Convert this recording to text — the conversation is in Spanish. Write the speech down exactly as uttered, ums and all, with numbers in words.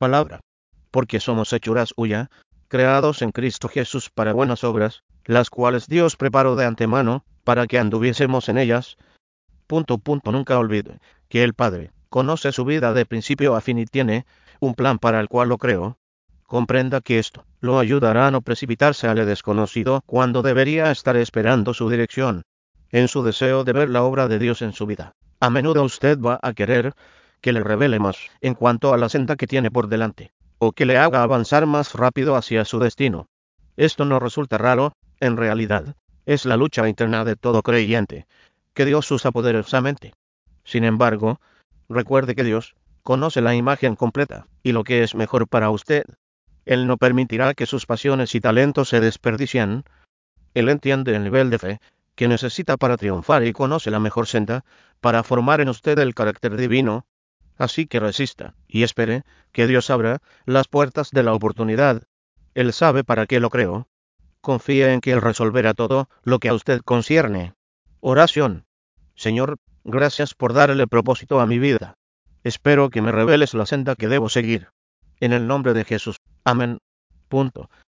palabra. Porque somos hechuras suyas, creados en Cristo Jesús para buenas obras, las cuales Dios preparó de antemano, para que anduviésemos en ellas. Punto, punto, nunca olvide que el Padre conoce su vida de principio a fin y tiene un plan para el cual lo creó. Comprenda que esto lo ayudará a no precipitarse al desconocido cuando debería estar esperando su dirección. En su deseo de ver la obra de Dios en su vida, a menudo usted va a querer que le revele más en cuanto a la senda que tiene por delante, o que le haga avanzar más rápido hacia su destino. Esto no resulta raro, en realidad, es la lucha interna de todo creyente, que Dios usa poderosamente. Sin embargo, recuerde que Dios conoce la imagen completa, y lo que es mejor para usted. Él no permitirá que sus pasiones y talentos se desperdicien. Él entiende el nivel de fe que necesita para triunfar y conoce la mejor senda para formar en usted el carácter divino. Así que resista y espere que Dios abra las puertas de la oportunidad. Él sabe para qué lo creó. Confíe en que Él resolverá todo lo que a usted concierne. Oración. Señor, gracias por darle propósito a mi vida. Espero que me reveles la senda que debo seguir. En el nombre de Jesús. Amén. Punto.